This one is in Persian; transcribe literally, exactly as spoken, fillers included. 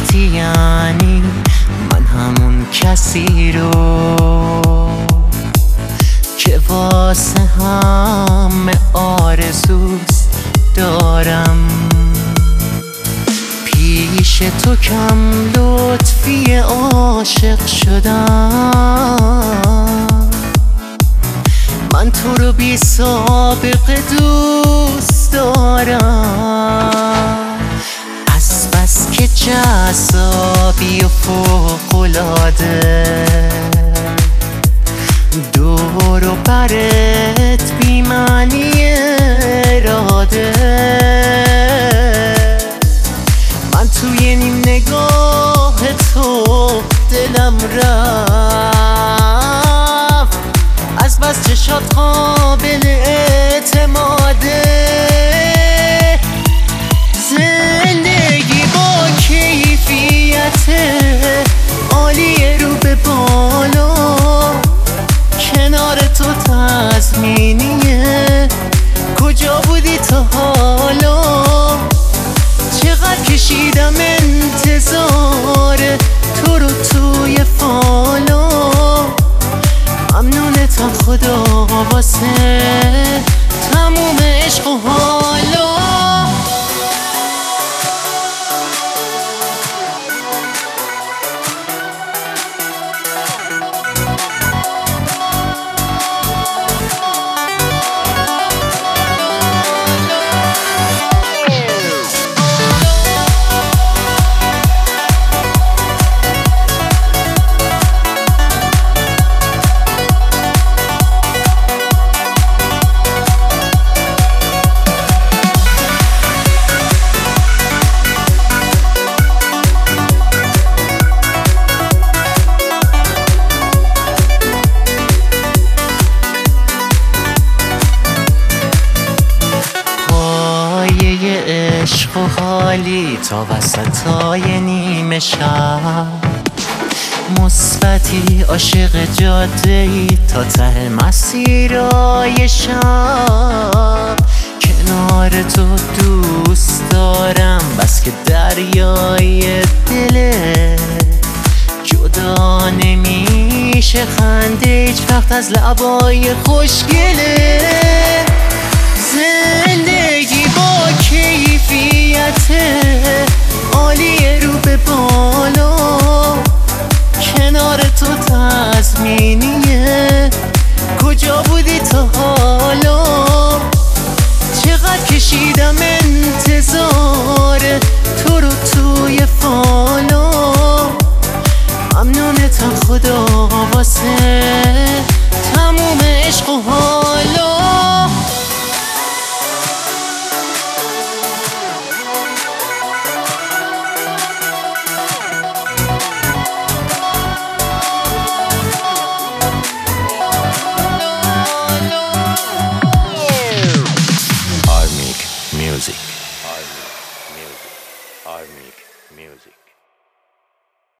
وقتی یعنی من همون کسی رو که واسه همه آرزوست دارم. پیش تو کم لطفی عاشق شدم، من تو رو بی سابقه دوست دارم. از بس که جذابی و فوق‌العاده، دور و برت بی معنی اراده. من توی نیم نگاه تو دلم رفت، از بس چشات قابل اعتماده. زندگی با کیفیت عالی رو به بالا، کنار تو تضمینیه. کجا بودی تا حالا؟ چقدر کشیدم انتظار تو رو توی فالا. ممنونتم خدا واسه تموم عشق و حالا. عشق و حالی تا وسطای نیمه شب، مثبتی عاشق جاده‌ای تا ته مسیرای شب. کنار تو دوست دارم بس که دریای دله، جدا نمیشه خنده هیچ وقت از لبای خوشگله. زندگی با کیفیت عالی رو به بالا، کنار تو تضمینیه. کجا بودی تا حالا؟ چقدر کشیدم انتظار تو رو توی فالا. ممنونتم خدا واسه